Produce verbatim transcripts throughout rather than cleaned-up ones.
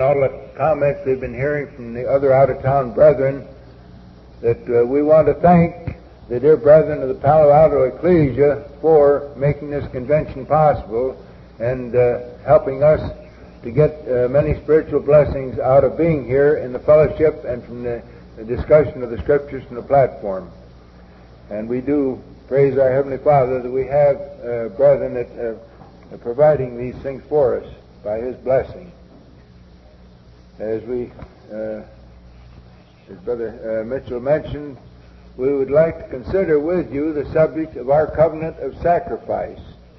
All the comments we've been hearing from the other out-of-town brethren, that uh, we want to thank the dear brethren of the Palo Alto Ecclesia for making this convention possible and uh, helping us to get uh, many spiritual blessings out of being here in the fellowship and from the, the discussion of the Scriptures from the platform. And we do praise our Heavenly Father that we have uh, brethren that uh, are providing these things for us by His blessing. As we, uh, as Brother uh, Mitchell mentioned, we would like to consider with you the subject of our covenant of sacrifice.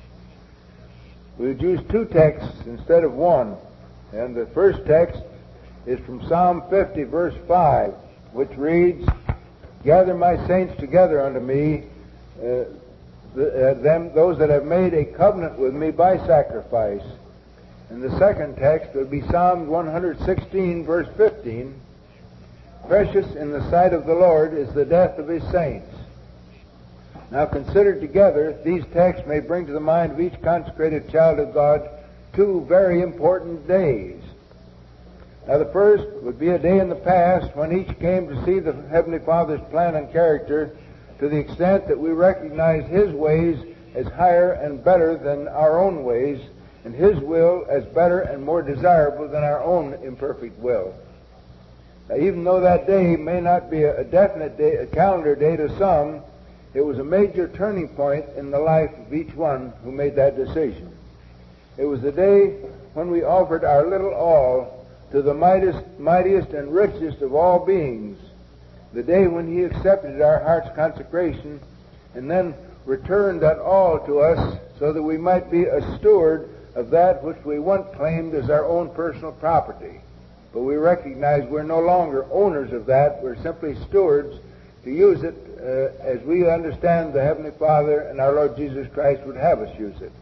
We would use two texts instead of one, and the first text is from Psalm fifty, verse five, which reads, "Gather my saints together unto me, uh, the, uh, them those that have made a covenant with me by sacrifice." And the second text would be Psalm one sixteen, verse fifteen. "Precious in the sight of the Lord is the death of His saints." Now, considered together, these texts may bring to the mind of each consecrated child of God two very important days. Now, the first would be a day in the past when each came to see the Heavenly Father's plan and character to the extent that we recognize His ways as higher and better than our own ways, and His will as better and more desirable than our own imperfect will. Now, even though that day may not be a definite day, a calendar day to some, it was a major turning point in the life of each one who made that decision. It was the day when we offered our little all to the mightiest, mightiest and richest of all beings, the day when He accepted our heart's consecration and then returned that all to us so that we might be a steward of that which we once claimed as our own personal property. But we recognize we're no longer owners of that. We're simply stewards to use it uh, as we understand the Heavenly Father and our Lord Jesus Christ would have us use it.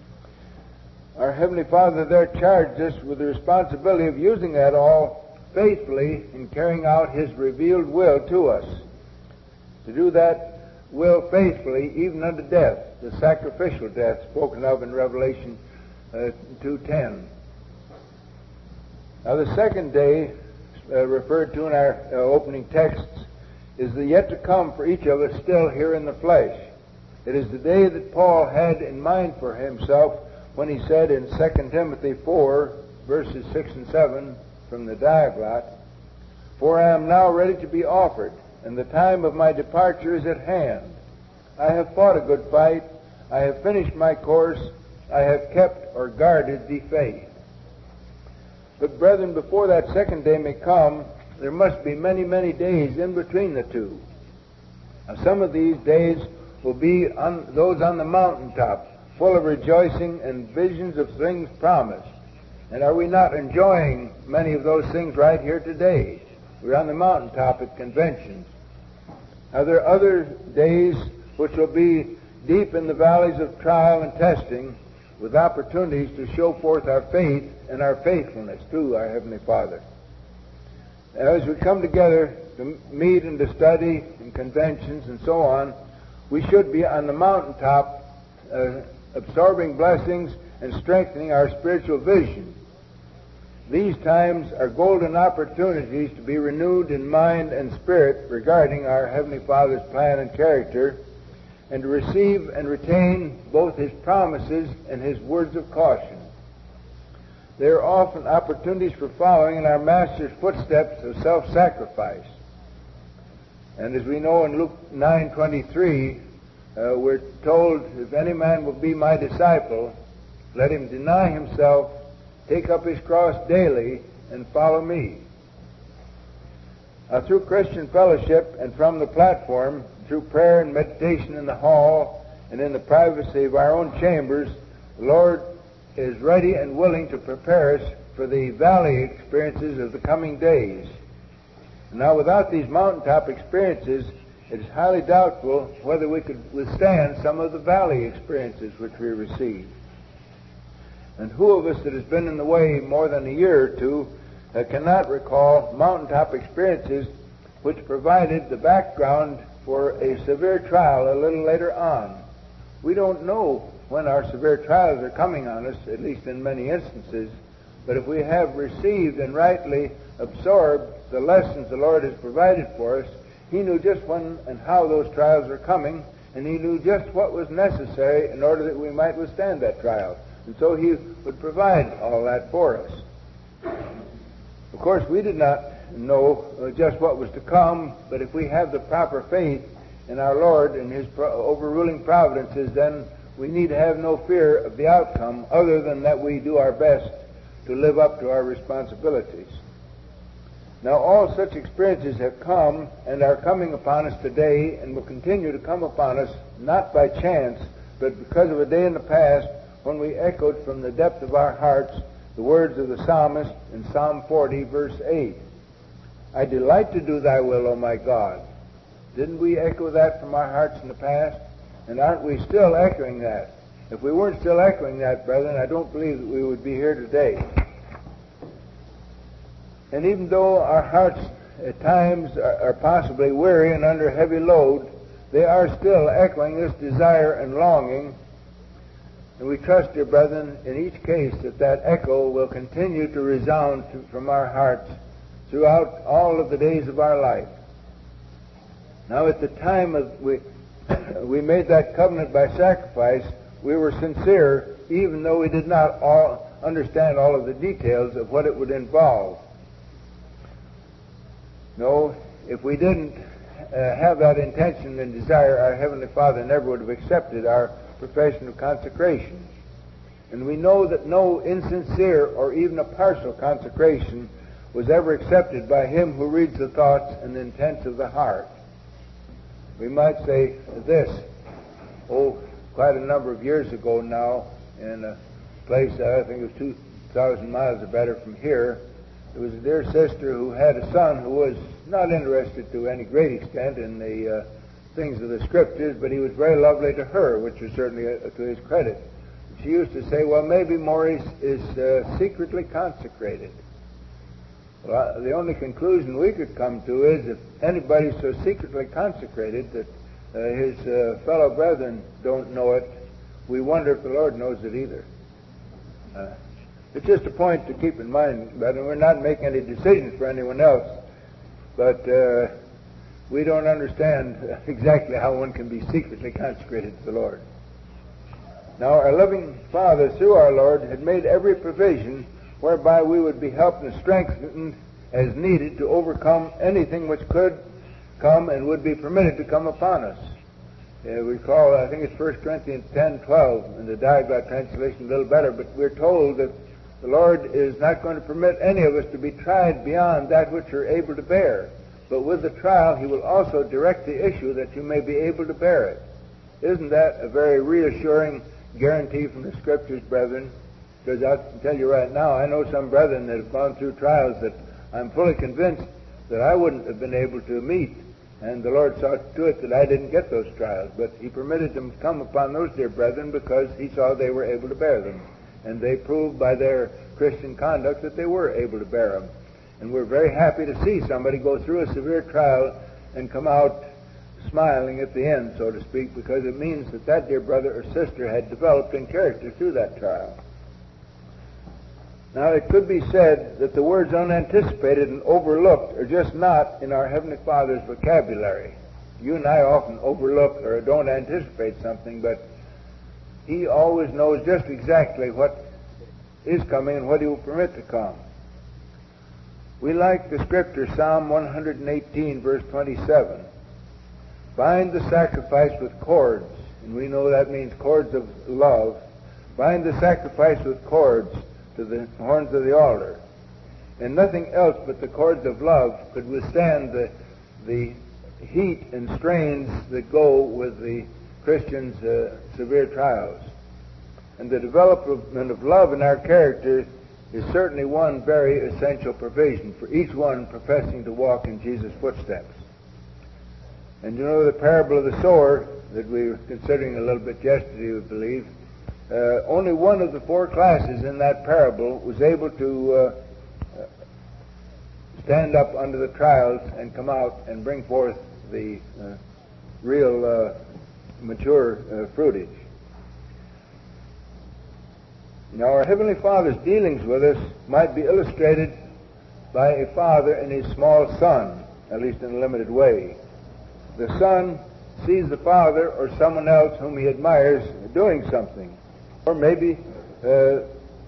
Our Heavenly Father there charged us with the responsibility of using that all faithfully in carrying out His revealed will to us. To do that will faithfully even unto death, the sacrificial death spoken of in Revelation uh, two ten. Now, the second day uh, referred to in our uh, opening texts is the yet to come for each of us still here in the flesh. It is the day that Paul had in mind for himself when he said in Second Timothy four, verses six and seven from the Diaglott, "For I am now ready to be offered, and the time of my departure is at hand. I have fought a good fight, I have finished my course, I have kept or guarded the faith." But brethren, before that second day may come, there must be many, many days in between the two. Now, some of these days will be on those on the mountaintop, full of rejoicing and visions of things promised. And are we not enjoying many of those things right here today? We're on the mountaintop at conventions. Now, there are other days which will be deep in the valleys of trial and testing, with opportunities to show forth our faith and our faithfulness to our Heavenly Father. As we come together to meet and to study in conventions and so on, we should be on the mountaintop uh, absorbing blessings and strengthening our spiritual vision. These times are golden opportunities to be renewed in mind and spirit regarding our Heavenly Father's plan and character, and to receive and retain both His promises and His words of caution. There are often opportunities for following in our Master's footsteps of self-sacrifice. And as we know in Luke nine twenty-three, uh, we're told, "If any man will be my disciple, let him deny himself, take up his cross daily, and follow me." Now, through Christian fellowship and from the platform, through prayer and meditation in the hall and in the privacy of our own chambers, the Lord is ready and willing to prepare us for the valley experiences of the coming days. Now, without these mountaintop experiences, it is highly doubtful whether we could withstand some of the valley experiences which we receive. And who of us that has been in the way more than a year or two uh, cannot recall mountaintop experiences which provided the background for a severe trial a little later on? We don't know when our severe trials are coming on us, at least in many instances, But if we have received and rightly absorbed the lessons the Lord has provided for us, He knew just when and how those trials were coming, and He knew just what was necessary in order that we might withstand that trial. And so He would provide all that for us. Of course, we did not know just what was to come, but if we have the proper faith in our Lord and His overruling providences, then we need have no fear of the outcome other than that we do our best to live up to our responsibilities. Now, all such experiences have come and are coming upon us today and will continue to come upon us, not by chance, but because of a day in the past when we echoed from the depth of our hearts the words of the psalmist in Psalm forty, verse eight. I delight to do thy will, O my God. Didn't we echo that from our hearts in the past? And aren't we still echoing that? If we weren't still echoing that, brethren, I don't believe that we would be here today. And even though our hearts at times are, are possibly weary and under heavy load, they are still echoing this desire and longing. And we trust, dear brethren, in each case that that echo will continue to resound to, from our hearts throughout all of the days of our life. Now, at the time of we we made that covenant by sacrifice, we were sincere, even though we did not all understand all of the details of what it would involve. No, if we didn't uh, have that intention and desire, our Heavenly Father never would have accepted our profession of consecration. And we know that no insincere or even a partial consecration was ever accepted by Him who reads the thoughts and the intents of the heart. We might say this, oh, quite a number of years ago now, in a place that I think was two thousand miles or better from here, there was a dear sister who had a son who was not interested to any great extent in the uh, things of the Scriptures, but he was very lovely to her, which was certainly uh, to his credit. She used to say, well, maybe Maurice is uh, secretly consecrated. Well, the only conclusion we could come to is if anybody's so secretly consecrated that uh, his uh, fellow brethren don't know it, we wonder if the Lord knows it either. Uh, it's just a point to keep in mind, but we're not making any decisions for anyone else, but uh, we don't understand exactly how one can be secretly consecrated to the Lord. Now, our loving Father, through our Lord, had made every provision whereby we would be helped and strengthened as needed to overcome anything which could come and would be permitted to come upon us. Uh, we call, I think it's First Corinthians ten twelve in the Diaglott translation, a little better, but we're told that the Lord is not going to permit any of us to be tried beyond that which you're able to bear. But with the trial, He will also direct the issue that you may be able to bear it. Isn't that a very reassuring guarantee from the Scriptures, brethren? Because I'll tell you right now, I know some brethren that have gone through trials that I'm fully convinced that I wouldn't have been able to meet. And the Lord saw to it that I didn't get those trials. But He permitted them to come upon those dear brethren because He saw they were able to bear them. And they proved by their Christian conduct that they were able to bear them. And we're very happy to see somebody go through a severe trial and come out smiling at the end, so to speak, because it means that that dear brother or sister had developed in character through that trial. Now, it could be said that the words unanticipated and overlooked are just not in our Heavenly Father's vocabulary. You and I often overlook or don't anticipate something, but He always knows just exactly what is coming and what He will permit to come. We like the Scripture, Psalm one eighteen, verse twenty-seven. Bind the sacrifice with cords, and we know that means cords of love. Bind the sacrifice with cords to the horns of the altar. And nothing else but the cords of love could withstand the, the heat and strains that go with the Christian's uh, severe trials. And the development of love in our character is certainly one very essential provision for each one professing to walk in Jesus' footsteps. And you know the parable of the sower that we were considering a little bit yesterday, we believe, uh, only one of the four classes in that parable was able to uh, stand up under the trials and come out and bring forth the uh, real uh, mature uh, fruitage. Now, our Heavenly Father's dealings with us might be illustrated by a father and his small son, at least in a limited way. The son sees the father or someone else whom he admires doing something. Or maybe uh,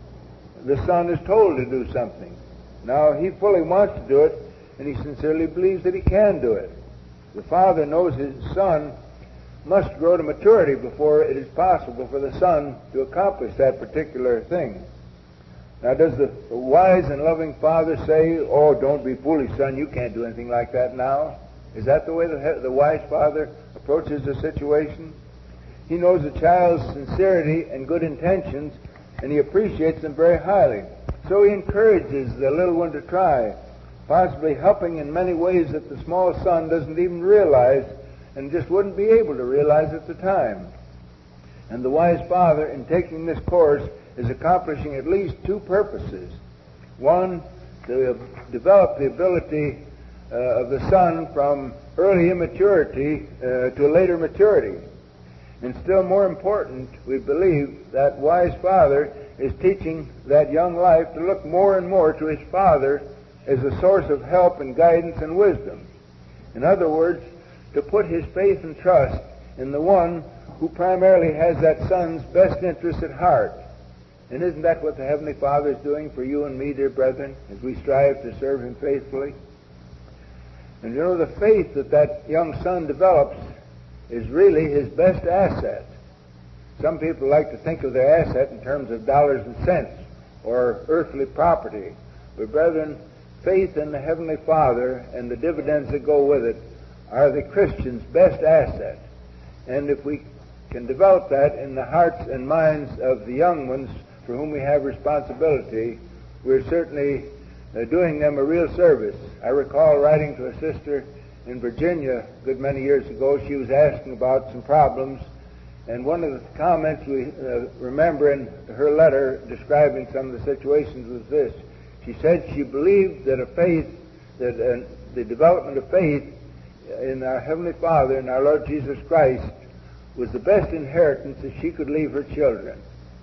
the son is told to do something. Now, he fully wants to do it, and he sincerely believes that he can do it. The father knows his son must grow to maturity before it is possible for the son to accomplish that particular thing. Now, does the wise and loving father say, "Oh, don't be foolish, son, you can't do anything like that now"? Is that the way the, the wise father approaches the situation? He knows the child's sincerity and good intentions, and he appreciates them very highly. So he encourages the little one to try, possibly helping in many ways that the small son doesn't even realize and just wouldn't be able to realize at the time. And the wise father, in taking this course, is accomplishing at least two purposes. One, to develop the ability uh, of the son from early immaturity uh, to a later maturity. And still more important, we believe that wise father is teaching that young life to look more and more to his father as a source of help and guidance and wisdom. In other words, to put his faith and trust in the one who primarily has that son's best interest at heart. And isn't that what the Heavenly Father is doing for you and me, dear brethren, as we strive to serve him faithfully? And you know, the faith that that young son develops is really his best asset. Some people like to think of their asset in terms of dollars and cents or earthly property. But brethren, faith in the Heavenly Father and the dividends that go with it are the Christian's best asset. And if we can develop that in the hearts and minds of the young ones for whom we have responsibility, we're certainly uh, doing them a real service. I recall writing to a sister in Virginia a good many years ago. She was asking about some problems, and one of the comments we uh, remember in her letter describing some of the situations was this. She said she believed that a faith, that uh, the development of faith in our Heavenly Father and our Lord Jesus Christ was the best inheritance that she could leave her children.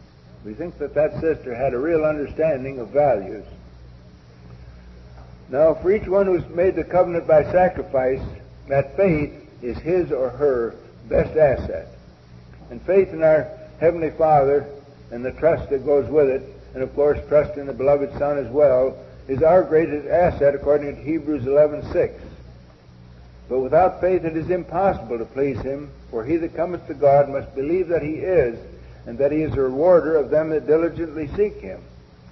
We think that that sister had a real understanding of values. Now, for each one who's made the covenant by sacrifice, that faith is his or her best asset. And faith in our Heavenly Father and the trust that goes with it, and of course trust in the beloved Son as well, is our greatest asset according to Hebrews eleven six. But without faith it is impossible to please him, for he that cometh to God must believe that he is, and that he is a rewarder of them that diligently seek him.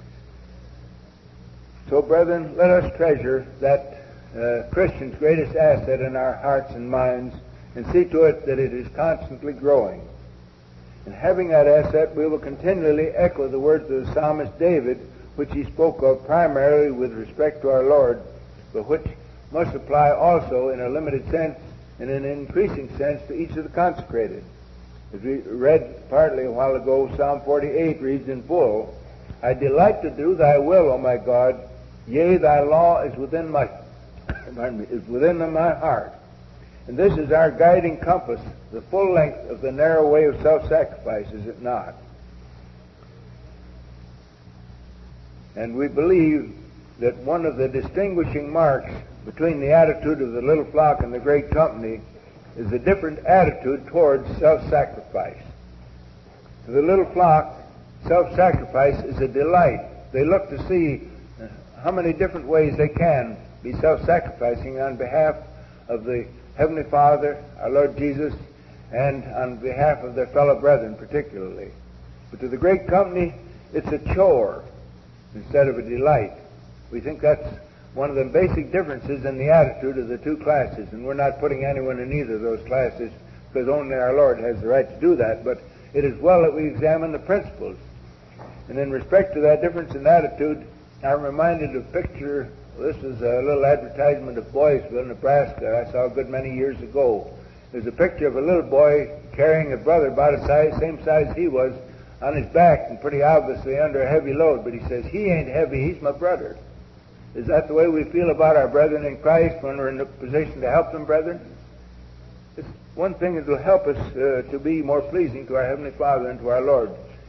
So, brethren, let us treasure that uh, Christian's greatest asset in our hearts and minds, and see to it that it is constantly growing. And having that asset, we will continually echo the words of the psalmist David, which he spoke of primarily with respect to our Lord, but which must apply also in a limited sense and in an increasing sense to each of the consecrated. As we read partly a while ago, Psalm forty-eight reads in full, "I delight to do thy will, O my God, yea, thy law is within my pardon me, is within my heart." And this is our guiding compass, the full length of the narrow way of self-sacrifice, is it not? And we believe that one of the distinguishing marks between the attitude of the little flock and the great company is a different attitude towards self-sacrifice. To the little flock, self-sacrifice is a delight. They look to see how many different ways they can be self-sacrificing on behalf of the Heavenly Father, our Lord Jesus, and on behalf of their fellow brethren particularly. But to the great company, it's a chore instead of a delight. We think that's one of the basic differences in the attitude of the two classes, and we're not putting anyone in either of those classes because only our Lord has the right to do that, but it is well that we examine the principles. And in respect to that difference in attitude, I'm reminded of a picture. This is a little advertisement of Boysville, Nebraska, I saw a good many years ago. There's a picture of a little boy carrying a brother about the size, same size he was, on his back and pretty obviously under a heavy load, but he says, "He ain't heavy, he's my brother." Is that the way we feel about our brethren in Christ when we're in a position to help them, brethren? It's one thing that will help us uh, to be more pleasing to our Heavenly Father and to our Lord.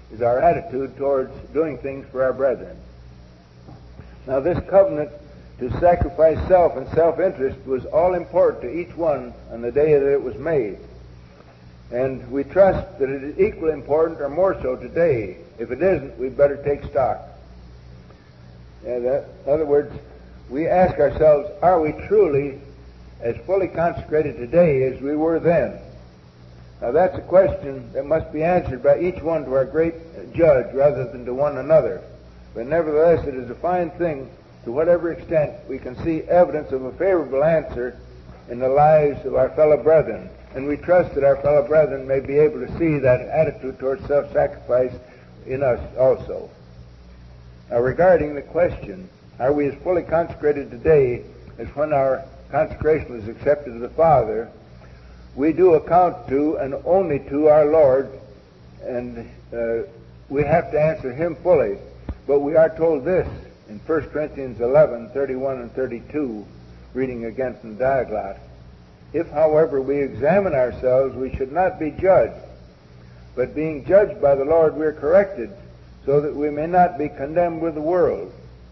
is our attitude towards doing things for our brethren. Now, this covenant to sacrifice self and self-interest was all important to each one on the day that it was made. And we trust that it is equally important or more so today. If it isn't, we'd better take stock. And, uh, in other words, we ask ourselves, are we truly as fully consecrated today as we were then? Now, that's a question that must be answered by each one to our great judge rather than to one another. But nevertheless, it is a fine thing, to whatever extent we can see evidence of a favorable answer in the lives of our fellow brethren. And we trust that our fellow brethren may be able to see that attitude towards self-sacrifice in us also. Now, regarding the question, are we as fully consecrated today as when our consecration was accepted of the Father? We do account to and only to our Lord, and uh, we have to answer Him fully. But we are told this in First Corinthians eleven, thirty-one and thirty-two, reading again from the Diaglott. If, however, we examine ourselves, we should not be judged. But being judged by the Lord, we are corrected, so that we may not be condemned with the world.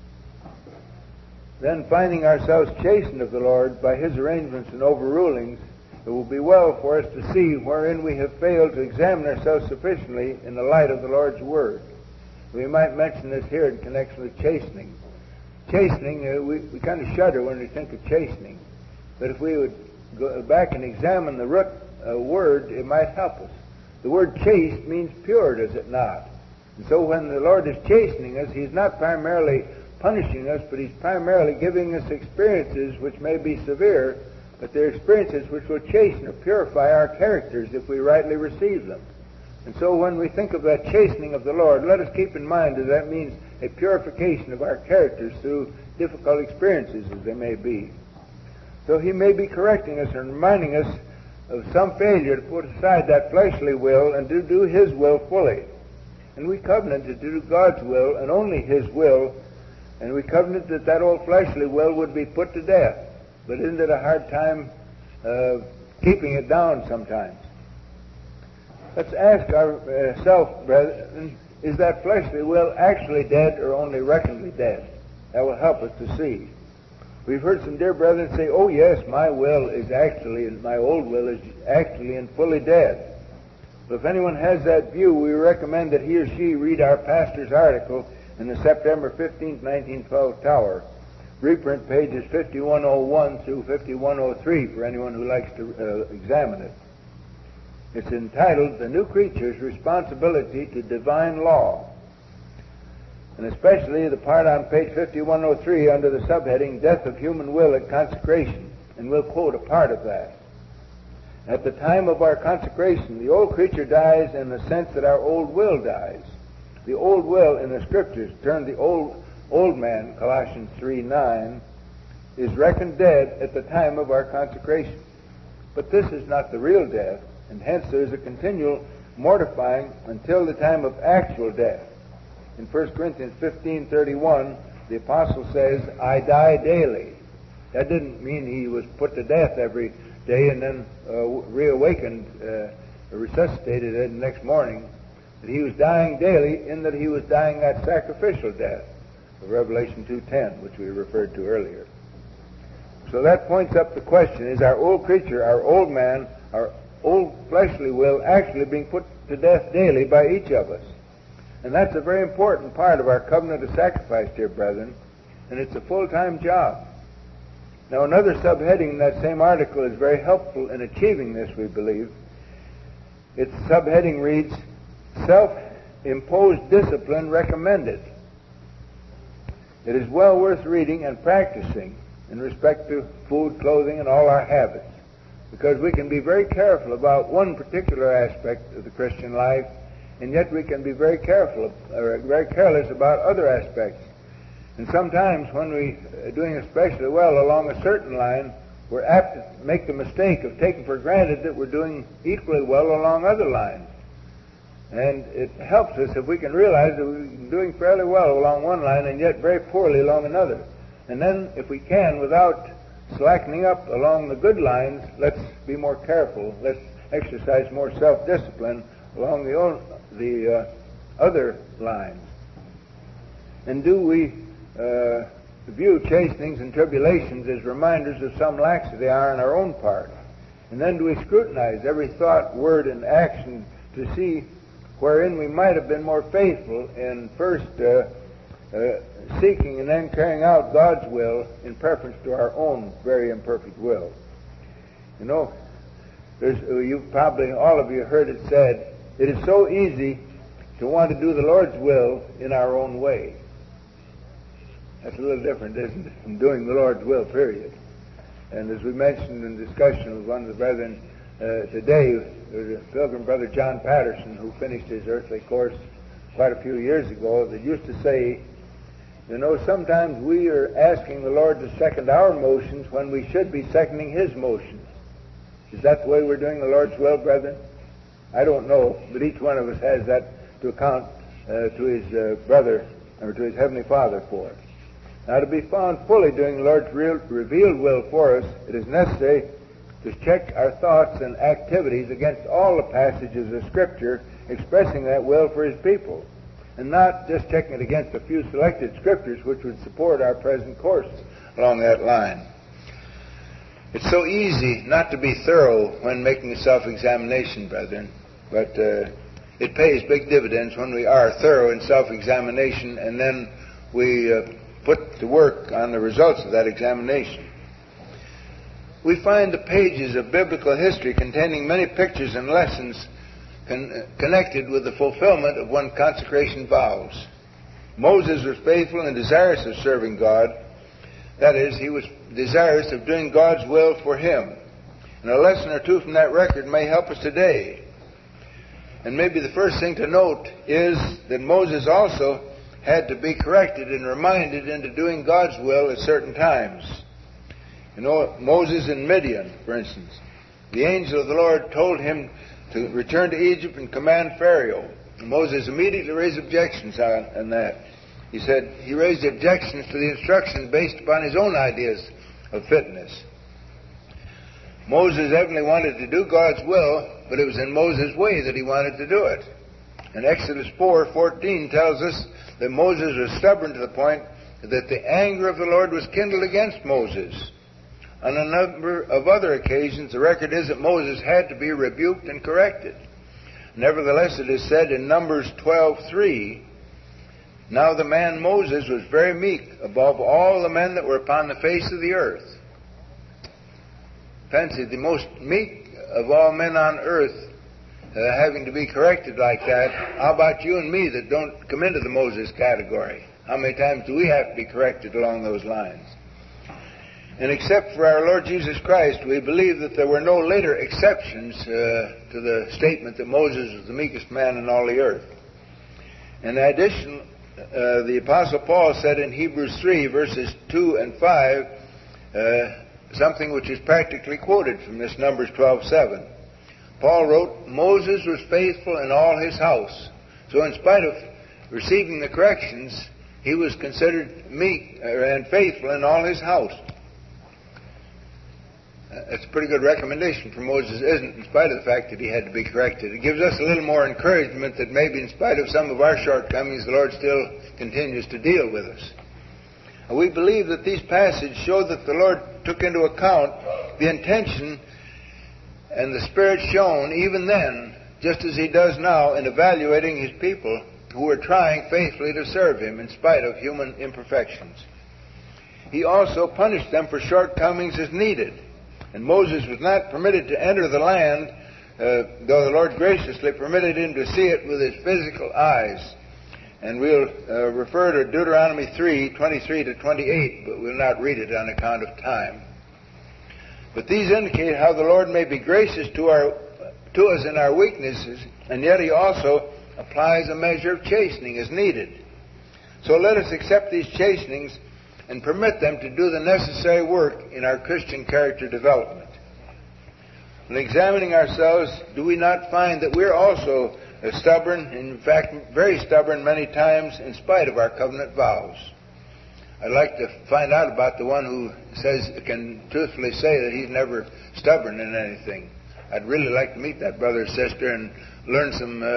Then, finding ourselves chastened of the Lord by His arrangements and overrulings, it will be well for us to see wherein we have failed to examine ourselves sufficiently in the light of the Lord's Word. We might mention this here in connection with chastening. Chastening, uh, we, we kind of shudder when we think of chastening. But if we would go back and examine the root uh, word, it might help us. The word chaste means pure, does it not? And so when the Lord is chastening us, He's not primarily punishing us, but He's primarily giving us experiences which may be severe, but they're experiences which will chasten or purify our characters if we rightly receive them. And so when we think of that chastening of the Lord, let us keep in mind that that means a purification of our characters through difficult experiences as they may be. So He may be correcting us and reminding us of some failure to put aside that fleshly will and to do His will fully. And we covenanted to do God's will and only His will, and we covenanted that that old fleshly will would be put to death. But isn't it a hard time uh, keeping it down sometimes? Let's ask ourselves, brethren, is that fleshly will actually dead or only reckonedly dead? That will help us to see. We've heard some dear brethren say, oh yes, my will is actually, my old will is actually and fully dead. But if anyone has that view, we recommend that he or she read our pastor's article in the September fifteenth, nineteen twelve Tower. Reprint pages fifty-one oh one through fifty-one oh three for anyone who likes to uh, examine it. It's entitled, The New Creature's Responsibility to Divine Law, and especially the part on page fifty-one oh three under the subheading, Death of Human Will at Consecration, and we'll quote a part of that. At the time of our consecration, the old creature dies in the sense that our old will dies. The old will in the Scriptures, termed the old old man, Colossians three nine, is reckoned dead at the time of our consecration. But this is not the real death, and hence there is a continual mortifying until the time of actual death. In First Corinthians fifteen thirty-one, the apostle says, I die daily. That didn't mean he was put to death every day and then uh, reawakened, uh, resuscitated the next morning. That he was dying daily in that he was dying that sacrificial death of Revelation two ten, which we referred to earlier. So that points up the question, is our old creature, our old man, our old fleshly will actually being put to death daily by each of us? And that's a very important part of our covenant of sacrifice, dear brethren, and it's a full-time job. Now, another subheading in that same article is very helpful in achieving this, we believe. Its subheading reads, Self-imposed discipline recommended. It is well worth reading and practicing in respect to food, clothing, and all our habits, because we can be very careful about one particular aspect of the Christian life, and yet we can be very careful, or very careless about other aspects. And sometimes when we are doing especially well along a certain line, we're apt to make the mistake of taking for granted that we're doing equally well along other lines. And it helps us if we can realize that we're doing fairly well along one line and yet very poorly along another. And then, if we can, without slackening up along the good lines, let's be more careful. Let's exercise more self-discipline along the, old, the uh, other lines? And do we uh, view chastenings and tribulations as reminders of some laxity on our own part? And then do we scrutinize every thought, word, and action to see wherein we might have been more faithful in first uh, uh, seeking and then carrying out God's will in preference to our own very imperfect will? You know, there's, you probably, all of you heard it said, it is so easy to want to do the Lord's will in our own way. That's a little different, isn't it, from doing the Lord's will, period. And as we mentioned in discussion with one of the brethren uh, today, there's a pilgrim brother, John Patterson, who finished his earthly course quite a few years ago, that used to say, you know, sometimes we are asking the Lord to second our motions when we should be seconding His motions. Is that the way we're doing the Lord's will, brethren? I don't know, but each one of us has that to account uh, to his uh, brother, or to his Heavenly Father for. Now, to be found fully doing the Lord's real, revealed will for us, it is necessary to check our thoughts and activities against all the passages of Scripture expressing that will for His people, and not just checking it against a few selected Scriptures which would support our present course along that line. It's so easy not to be thorough when making a self-examination, brethren, but uh, it pays big dividends when we are thorough in self-examination, and then we uh, put to work on the results of that examination. We find the pages of biblical history containing many pictures and lessons con- connected with the fulfillment of one's consecration vows. Moses was faithful and desirous of serving God. That is, he was desirous of doing God's will for him. And a lesson or two from that record may help us today. And maybe the first thing to note is that Moses also had to be corrected and reminded into doing God's will at certain times. You know, Moses in Midian, for instance, the angel of the Lord told him to return to Egypt and command Pharaoh. And Moses immediately raised objections on, on that. He said he raised objections to the instructions based upon his own ideas of fitness. Moses evidently wanted to do God's will, but it was in Moses' way that he wanted to do it. And Exodus four fourteen tells us that Moses was stubborn to the point that the anger of the Lord was kindled against Moses. On a number of other occasions, the record is that Moses had to be rebuked and corrected. Nevertheless, it is said in Numbers twelve three, now the man Moses was very meek above all the men that were upon the face of the earth. Fancy, the most meek of all men on earth uh, having to be corrected like that. How about you and me that don't come into the Moses category? How many times do we have to be corrected along those lines? And except for our Lord Jesus Christ, we believe that there were no later exceptions uh, to the statement that Moses was the meekest man in all the earth. In addition, uh, the Apostle Paul said in Hebrews three, verses two and five, uh, something which is practically quoted from this Numbers twelve seven. Paul wrote, Moses was faithful in all his house. So in spite of receiving the corrections, he was considered meek and faithful in all his house. That's a pretty good recommendation for Moses, isn't it, in spite of the fact that he had to be corrected. It gives us a little more encouragement that maybe in spite of some of our shortcomings, the Lord still continues to deal with us. We believe that these passages show that the Lord took into account the intention and the Spirit shown even then, just as He does now in evaluating His people who are trying faithfully to serve Him in spite of human imperfections. He also punished them for shortcomings as needed. And Moses was not permitted to enter the land, uh, though the Lord graciously permitted him to see it with his physical eyes. And we'll uh, refer to Deuteronomy three, twenty-three to twenty-eight, but we'll not read it on account of time. But these indicate how the Lord may be gracious to our to us in our weaknesses, and yet He also applies a measure of chastening as needed. So let us accept these chastenings and permit them to do the necessary work in our Christian character development. In examining ourselves, do we not find that we're also stubborn, in fact, very stubborn many times, in spite of our covenant vows? I'd like to find out about the one who says, can truthfully say that he's never stubborn in anything. I'd really like to meet that brother or sister and learn some uh,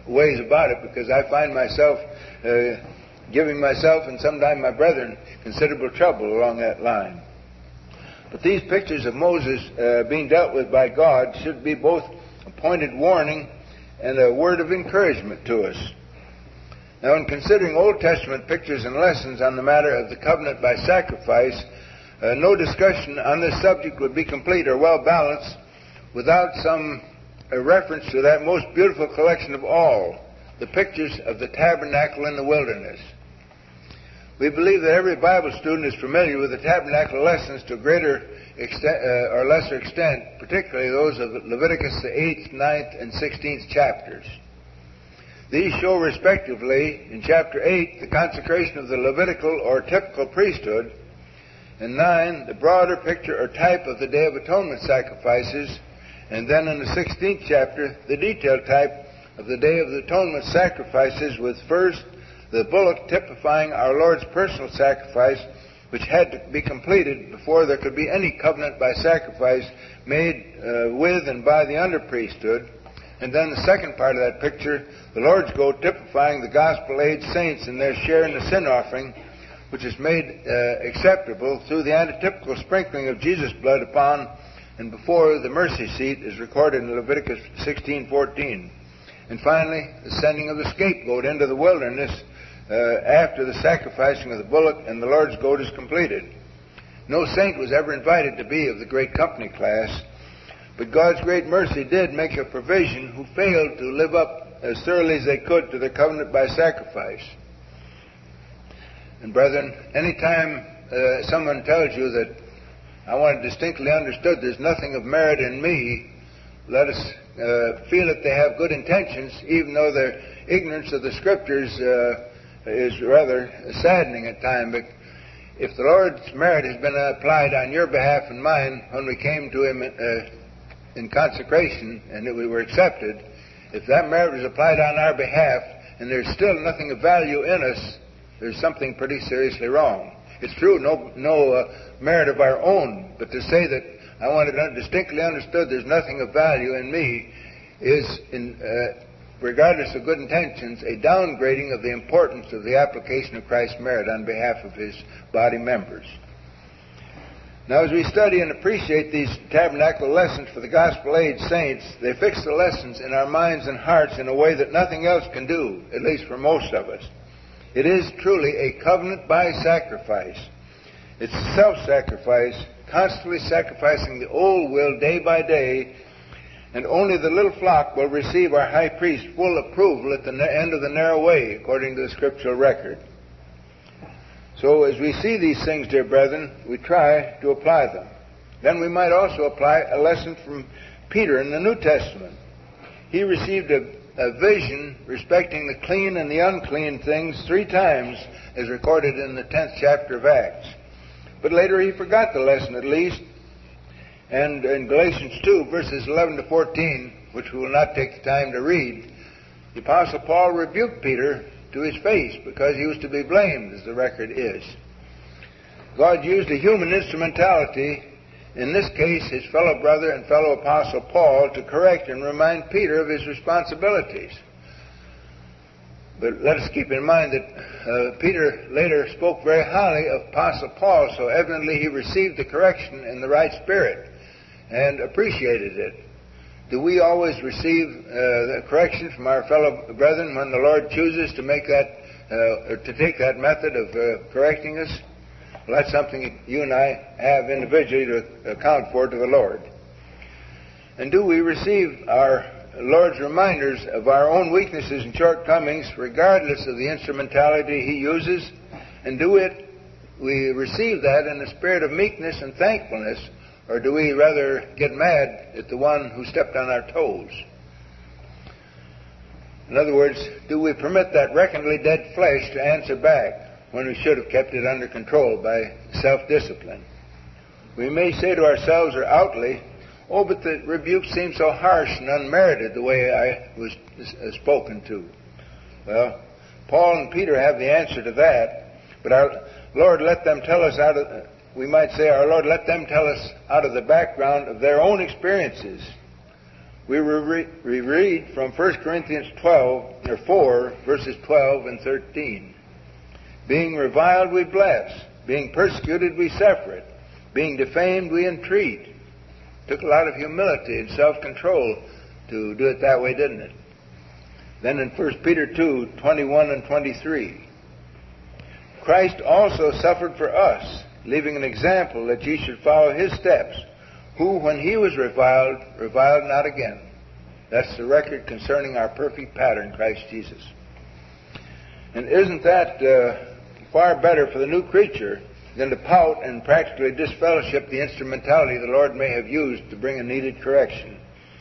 ways about it, because I find myself uh, giving myself and sometimes my brethren considerable trouble along that line. But these pictures of Moses uh, being dealt with by God should be both a pointed warning and a word of encouragement to us. Now, in considering Old Testament pictures and lessons on the matter of the covenant by sacrifice, uh, no discussion on this subject would be complete or well balanced without some uh, reference to that most beautiful collection of all, the pictures of the tabernacle in the wilderness. We believe that every Bible student is familiar with the tabernacle lessons to a greater extent, uh, or lesser extent, particularly those of Leviticus, the eighth, ninth, and sixteenth chapters. These show respectively, in chapter eight, the consecration of the Levitical or typical priesthood, and nine, the broader picture or type of the Day of Atonement sacrifices, and then in the sixteenth chapter, the detailed type of the Day of the Atonement sacrifices, with first the bullock typifying our Lord's personal sacrifice, which had to be completed before there could be any covenant by sacrifice made uh, with and by the under priesthood. And then the second part of that picture, the Lord's goat typifying the gospel-age saints and their share in the sin offering, which is made uh, acceptable through the antitypical sprinkling of Jesus' blood upon and before the mercy seat, is recorded in Leviticus sixteen fourteen. And finally, the sending of the scapegoat into the wilderness uh, after the sacrificing of the bullock and the Lord's goat is completed. No saint was ever invited to be of the great company class, but God's great mercy did make a provision who failed to live up as thoroughly as they could to the covenant by sacrifice. And brethren, anytime uh, someone tells you that I want it distinctly understood there's nothing of merit in me, let us uh, feel that they have good intentions, even though their ignorance of the Scriptures uh, is rather saddening at times. But if the Lord's merit has been applied on your behalf and mine when we came to Him uh, in consecration and that we were accepted, if that merit was applied on our behalf and there's still nothing of value in us, there's something pretty seriously wrong. It's true, no, no uh, merit of our own, but to say that I want it distinctly understood there's nothing of value in me is, in, uh, regardless of good intentions, a downgrading of the importance of the application of Christ's merit on behalf of His body members. Now, as we study and appreciate these tabernacle lessons for the gospel-age saints, they fix the lessons in our minds and hearts in a way that nothing else can do, at least for most of us. It is truly a covenant by sacrifice. It's self-sacrifice, constantly sacrificing the old will day by day, and only the little flock will receive our high priest's full approval at the end of the narrow way, according to the scriptural record. So as we see these things, dear brethren, we try to apply them. Then we might also apply a lesson from Peter in the New Testament. He received a, a vision respecting the clean and the unclean things three times, as recorded in the tenth chapter of Acts. But later he forgot the lesson at least. And in Galatians two, verses eleven to fourteen, which we will not take the time to read, the Apostle Paul rebuked Peter to his face because he was to be blamed, as the record is. God used a human instrumentality, in this case his fellow brother and fellow apostle Paul, to correct and remind Peter of his responsibilities. But let us keep in mind that uh, Peter later spoke very highly of Apostle Paul, so evidently he received the correction in the right spirit and appreciated it. Do we always receive uh, the correction from our fellow brethren when the Lord chooses to make that, uh, or to take that method of uh, correcting us? Well, that's something you and I have individually to account for to the Lord. And do we receive our Lord's reminders of our own weaknesses and shortcomings, regardless of the instrumentality He uses? And do it, we receive that in a spirit of meekness and thankfulness, or do we rather get mad at the one who stepped on our toes? In other words, do we permit that reckonedly dead flesh to answer back when we should have kept it under control by self-discipline? We may say to ourselves or outly, oh, but the rebuke seems so harsh and unmerited the way I was spoken to. Well, Paul and Peter have the answer to that, but our Lord let them tell us out of, we might say, our Lord let them tell us out of the background of their own experiences We, re- we read from First Corinthians twelve, or four, verses twelve and thirteen. Being reviled, we bless. Being persecuted, we suffer it. Being defamed, we entreat. Took a lot of humility and self-control to do it that way, didn't it? Then in First Peter two, twenty-one and twenty-three. Christ also suffered for us, leaving an example that ye should follow his steps, who, when he was reviled, reviled not again. That's the record concerning our perfect pattern, Christ Jesus. And isn't that uh, far better for the new creature than to pout and practically disfellowship the instrumentality the Lord may have used to bring a needed correction?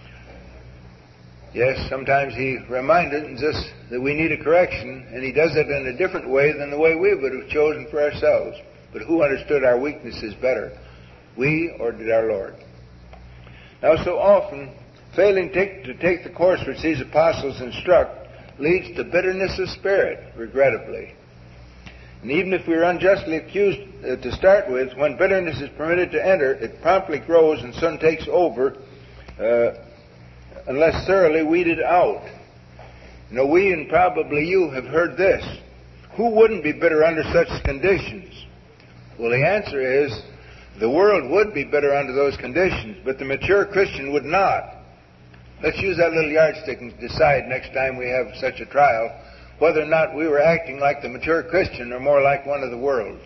Yes, sometimes he reminds us that we need a correction, and he does it in a different way than the way we would have chosen for ourselves. But who understood our weaknesses better, we or did our Lord? Now, so often, failing take, to take the course which these apostles instruct leads to bitterness of spirit, regrettably. And even if we are unjustly accused uh, to start with, when bitterness is permitted to enter, it promptly grows and soon takes over, uh, unless thoroughly weeded out. You know, we and probably you have heard this. Who wouldn't be bitter under such conditions? Well, the answer is, the world would be bitter under those conditions, but the mature Christian would not. Let's use that little yardstick and decide next time we have such a trial whether or not we were acting like the mature Christian or more like one of the world.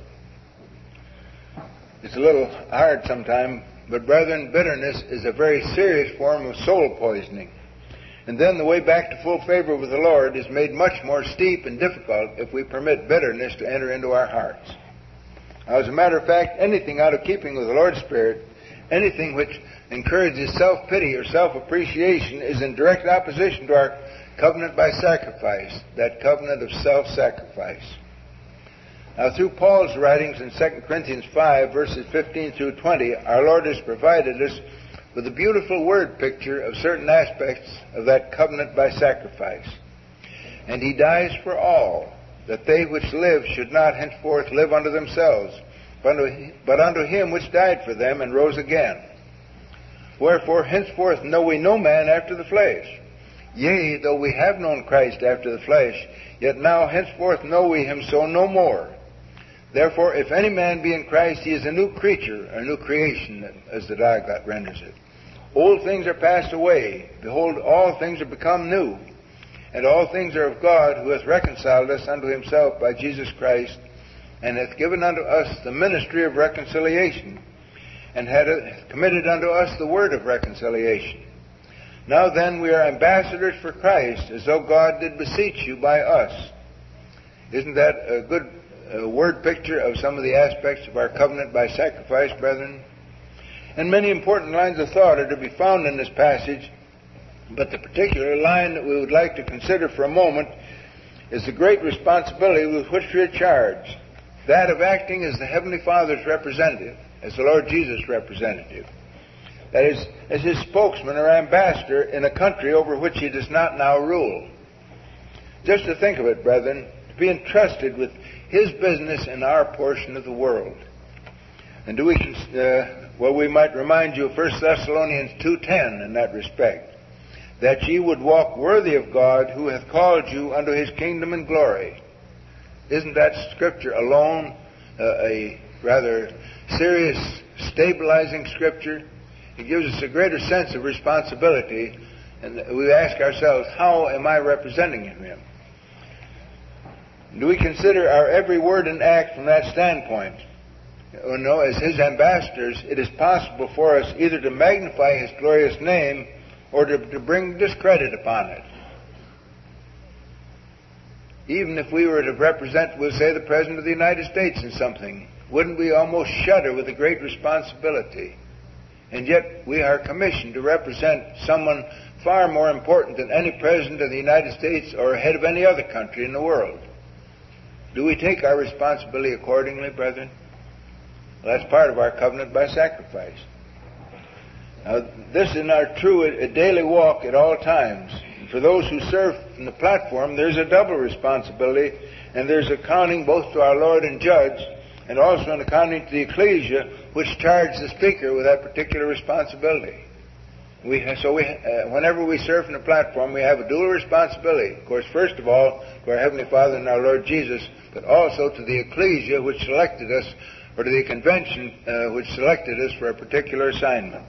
It's a little hard sometimes, but brethren, bitterness is a very serious form of soul poisoning. And then the way back to full favor with the Lord is made much more steep and difficult if we permit bitterness to enter into our hearts. Now, as a matter of fact, anything out of keeping with the Lord's Spirit, anything which encourages self-pity or self-appreciation, is in direct opposition to our covenant by sacrifice, that covenant of self-sacrifice. Now, through Paul's writings in Second Corinthians five, verses fifteen through twenty, our Lord has provided us with a beautiful word picture of certain aspects of that covenant by sacrifice. And he dies for all, that they which live should not henceforth live unto themselves, but unto, but unto him which died for them and rose again. Wherefore henceforth know we no man after the flesh. Yea, though we have known Christ after the flesh, yet now henceforth know we him so no more. Therefore, if any man be in Christ, he is a new creature, a new creation, as the Diaglott renders it. Old things are passed away. Behold, all things are become new. And all things are of God, who hath reconciled us unto himself by Jesus Christ, and hath given unto us the ministry of reconciliation, and hath committed unto us the word of reconciliation. Now then, we are ambassadors for Christ, as though God did beseech you by us. Isn't that a good uh, word picture of some of the aspects of our covenant by sacrifice, brethren? And many important lines of thought are to be found in this passage, but the particular line that we would like to consider for a moment is the great responsibility with which we are charged, that of acting as the Heavenly Father's representative, as the Lord Jesus' representative. That is, as his spokesman or ambassador in a country over which he does not now rule. Just to think of it, brethren, to be entrusted with his business in our portion of the world. And do we, uh, well, we might remind you of First Thessalonians two ten in that respect, that ye would walk worthy of God, who hath called you unto his kingdom and glory. Isn't that scripture alone uh, a rather serious, stabilizing scripture? It gives us a greater sense of responsibility, and we ask ourselves, how am I representing him? Do we consider our every word and act from that standpoint? You know, as his ambassadors, it is possible for us either to magnify his glorious name or to, to bring discredit upon it. Even if we were to represent, we'll say, the President of the United States in something, wouldn't we almost shudder with a great responsibility? And yet we are commissioned to represent someone far more important than any President of the United States or head of any other country in the world. Do we take our responsibility accordingly, brethren? Well, that's part of our covenant by sacrifice. Now, this is our true a daily walk at all times. And for those who serve from the platform, there's a double responsibility, and there's accounting both to our Lord and Judge, and also an accounting to the ecclesia, which charged the speaker with that particular responsibility. We ha- so we, uh, whenever we serve from the platform, we have a dual responsibility. Of course, first of all, to our Heavenly Father and our Lord Jesus, but also to the ecclesia which selected us, or to the convention uh, which selected us for a particular assignment.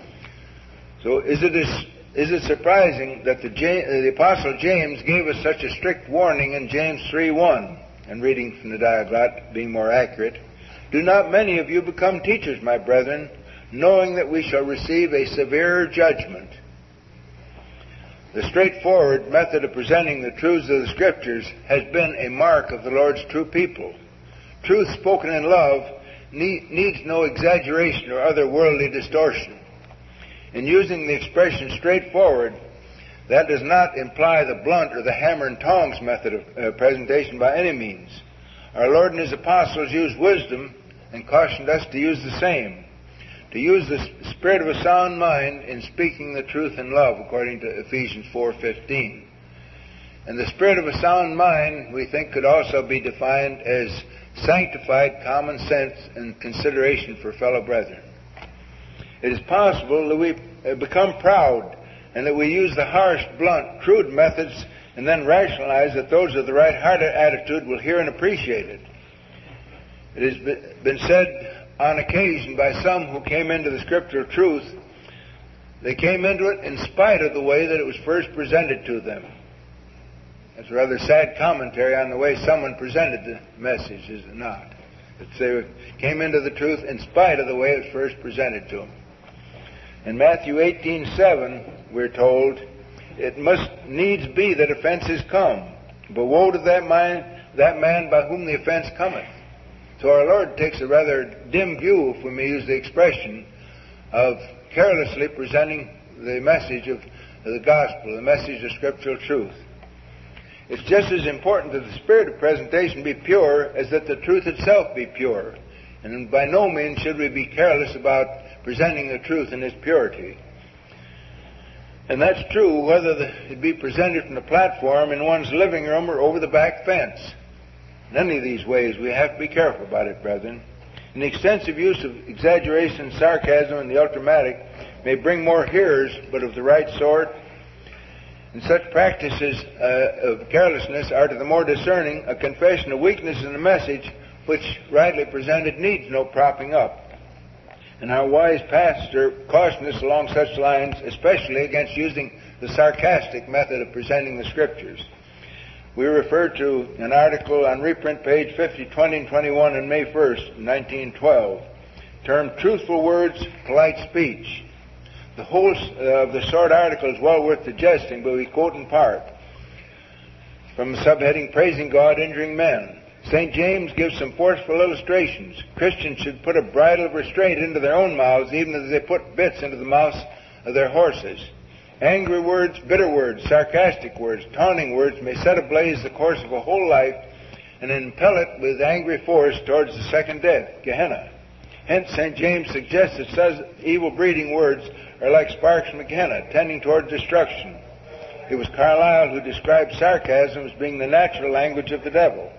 So is it is, is it surprising that the, J- uh, the Apostle James gave us such a strict warning in James three one, and reading from the Diaglott, being more accurate, "Do not many of you become teachers, my brethren, knowing that we shall receive a severer judgment." The straightforward method of presenting the truths of the Scriptures has been a mark of the Lord's true people. Truth spoken in love need, needs no exaggeration or other worldly distortion. In using the expression straightforward, that does not imply the blunt or the hammer and tongs method of uh, presentation by any means. Our Lord and His apostles used wisdom and cautioned us to use the same. To use the spirit of a sound mind in speaking the truth in love, according to Ephesians four fifteen. And the spirit of a sound mind, we think, could also be defined as sanctified common sense and consideration for fellow brethren. It is possible that we become proud and that we use the harsh, blunt, crude methods and then rationalize that those of the right-hearted attitude will hear and appreciate it. It has been said on occasion by some who came into the scriptural truth, they came into it in spite of the way that it was first presented to them. That's a rather sad commentary on the way someone presented the message, is it not? That they came into the truth in spite of the way it was first presented to them. In Matthew eighteen seven, we're told, "It must needs be that offenses come, but woe to that man, that man by whom the offense cometh." So our Lord takes a rather dim view, if we may use the expression, of carelessly presenting the message of the gospel, the message of scriptural truth. It's just as important that the spirit of presentation be pure as that the truth itself be pure. And by no means should we be careless about presenting the truth in its purity. And that's true whether the, it be presented from the platform, in one's living room, or over the back fence. In any of these ways, we have to be careful about it, brethren. And the extensive use of exaggeration, sarcasm, and the ultramatic may bring more hearers, but of the right sort. And such practices uh, of carelessness are, to the more discerning, a confession of weakness in the message, which, rightly presented, needs no propping up. And our wise pastor cautioned us along such lines, especially against using the sarcastic method of presenting the Scriptures. We refer to an article on reprint page fifty, twenty, and twenty-one on May first, nineteen twelve, termed "Truthful Words, Polite Speech." The whole of the short article is well worth digesting, but we quote in part from the subheading, "Praising God, Injuring Men." Saint James gives some forceful illustrations. Christians should put a bridle of restraint into their own mouths, even as they put bits into the mouths of their horses. Angry words, bitter words, sarcastic words, taunting words may set ablaze the course of a whole life and impel it with angry force towards the second death, Gehenna. Hence, Saint James suggests that such evil-breeding words are like sparks from Gehenna, tending toward destruction. It was Carlyle who described sarcasm as being the natural language of the devil.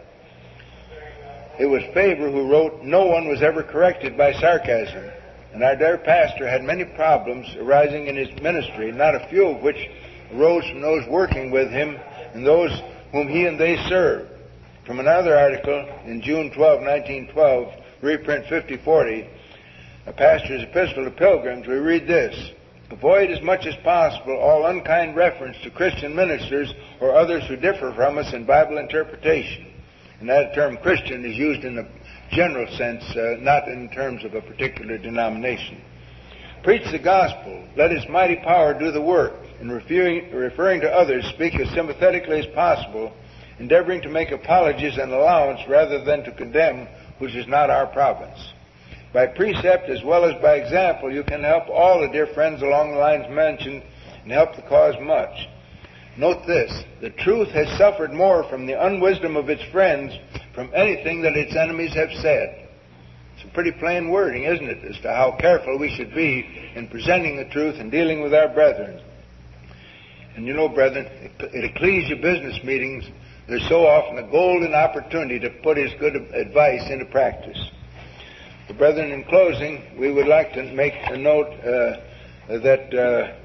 It was Faber who wrote, "No one was ever corrected by sarcasm." And our dear pastor had many problems arising in his ministry, not a few of which arose from those working with him and those whom he and they served. From another article in June twelfth, nineteen twelve, reprint fifty forty, a pastor's epistle to pilgrims, we read this: "Avoid as much as possible all unkind reference to Christian ministers or others who differ from us in Bible interpretation." And that term Christian is used in the general sense, uh, not in terms of a particular denomination. Preach the gospel. Let its mighty power do the work. In referring, referring to others, speak as sympathetically as possible, endeavoring to make apologies and allowance rather than to condemn, which is not our province. By precept as well as by example, you can help all the dear friends along the lines mentioned and help the cause much. Note this: the truth has suffered more from the unwisdom of its friends from anything that its enemies have said. It's a pretty plain wording, isn't it, as to how careful we should be in presenting the truth and dealing with our brethren. And you know, brethren, at ecclesia business meetings, there's so often a golden opportunity to put his good advice into practice. So, brethren, in closing, we would like to make a note uh, that uh,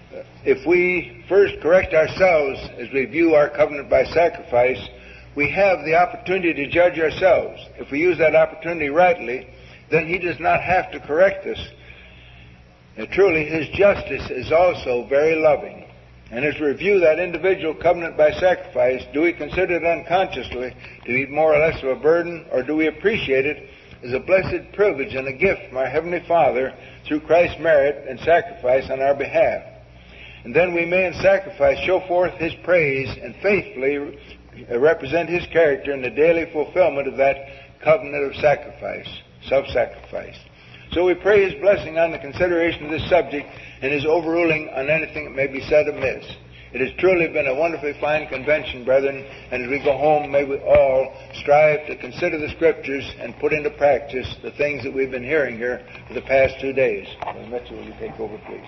if we first correct ourselves as we view our covenant by sacrifice, we have the opportunity to judge ourselves. If we use that opportunity rightly, then He does not have to correct us. And truly, His justice is also very loving. And as we review that individual covenant by sacrifice, do we consider it unconsciously to be more or less of a burden, or do we appreciate it as a blessed privilege and a gift from our Heavenly Father through Christ's merit and sacrifice on our behalf? And then we may in sacrifice show forth His praise and faithfully represent His character in the daily fulfillment of that covenant of sacrifice, self-sacrifice. So we pray His blessing on the consideration of this subject and His overruling on anything that may be said amiss. It has truly been a wonderfully fine convention, brethren, and as we go home, may we all strive to consider the Scriptures and put into practice the things that we've been hearing here for the past two days. Brother Mitchell, will you take over, please?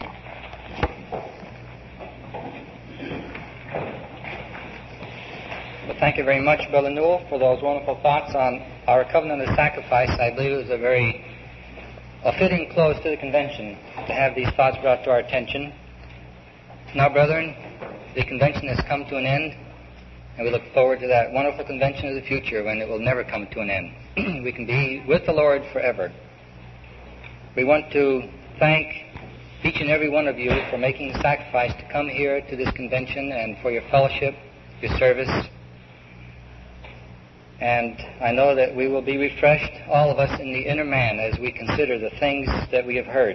Well, thank you very much, Brother Newell, for those wonderful thoughts on our covenant of sacrifice. I believe it was a very a fitting close to the convention to have these thoughts brought to our attention. Now, brethren, the convention has come to an end, and we look forward to that wonderful convention of the future when it will never come to an end. We can be with the Lord forever. We want to thank each and every one of you for making the sacrifice to come here to this convention and for your fellowship, your service. And I know that we will be refreshed, all of us, in the inner man as we consider the things that we have heard.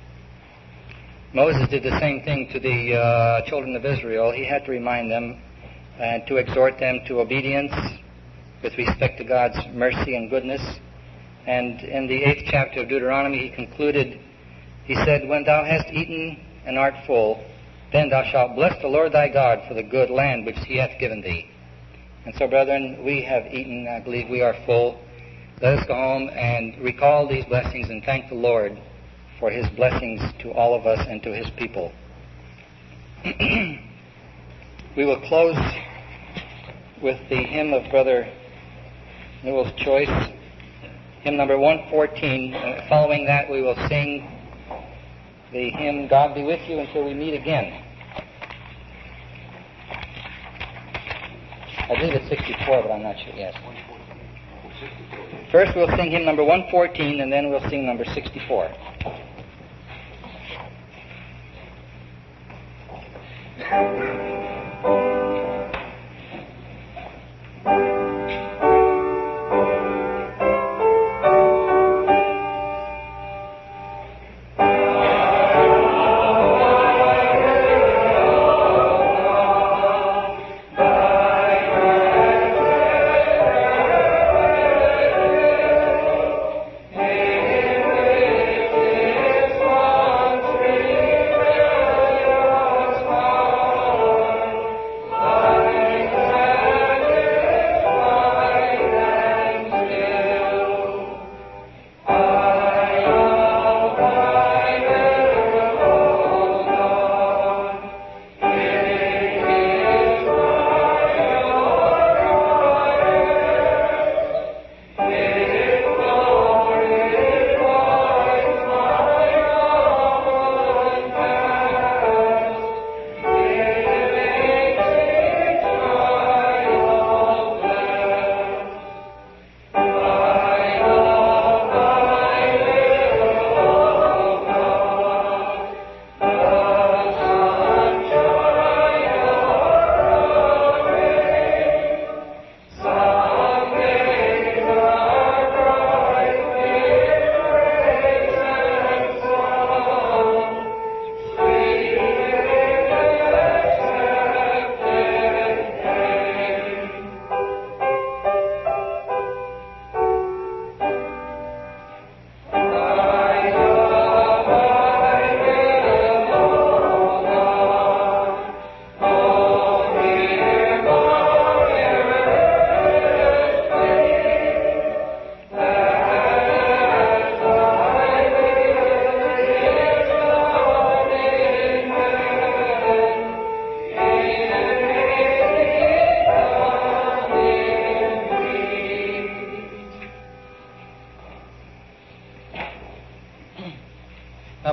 Moses did the same thing to the uh, children of Israel. He had to remind them and to exhort them to obedience with respect to God's mercy and goodness. And in the eighth chapter of Deuteronomy, he concluded, he said, "When thou hast eaten and art full, then thou shalt bless the Lord thy God for the good land which He hath given thee." And so, brethren, we have eaten. I believe we are full. Let us go home and recall these blessings and thank the Lord for His blessings to all of us and to His people. We will close with the hymn of Brother Newell's choice, hymn number one fourteen. Uh, following that, we will sing the hymn, "God Be With You," until we meet again. I believe it's sixty-four, but I'm not sure. Yes. First, we'll sing hymn number one fourteen, and then we'll sing number sixty-four.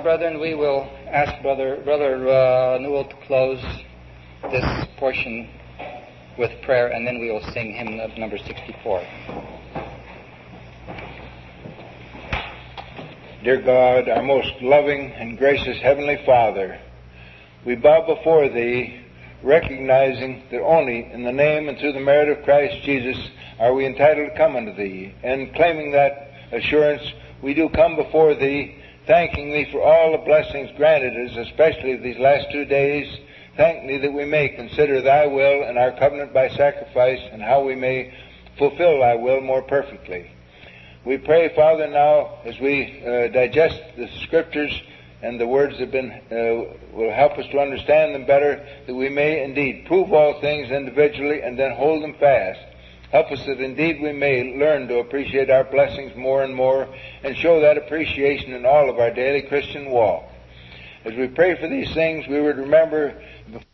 brethren, we will ask Brother Brother uh, Newell to close this portion with prayer, and then we will sing hymn number sixty-four. Dear God, our most loving and gracious Heavenly Father, we bow before Thee, recognizing that only in the name and through the merit of Christ Jesus are we entitled to come unto Thee, and claiming that assurance, we do come before Thee, thanking Thee for all the blessings granted us, especially these last two days, thanking Thee that we may consider Thy will and our covenant by sacrifice, and how we may fulfill Thy will more perfectly. We pray, Father, now, as we uh, digest the Scriptures and the words that have been, uh, will help us to understand them better, that we may indeed prove all things individually and then hold them fast. Help us that indeed we may learn to appreciate our blessings more and more and show that appreciation in all of our daily Christian walk. As we pray for these things, we would remember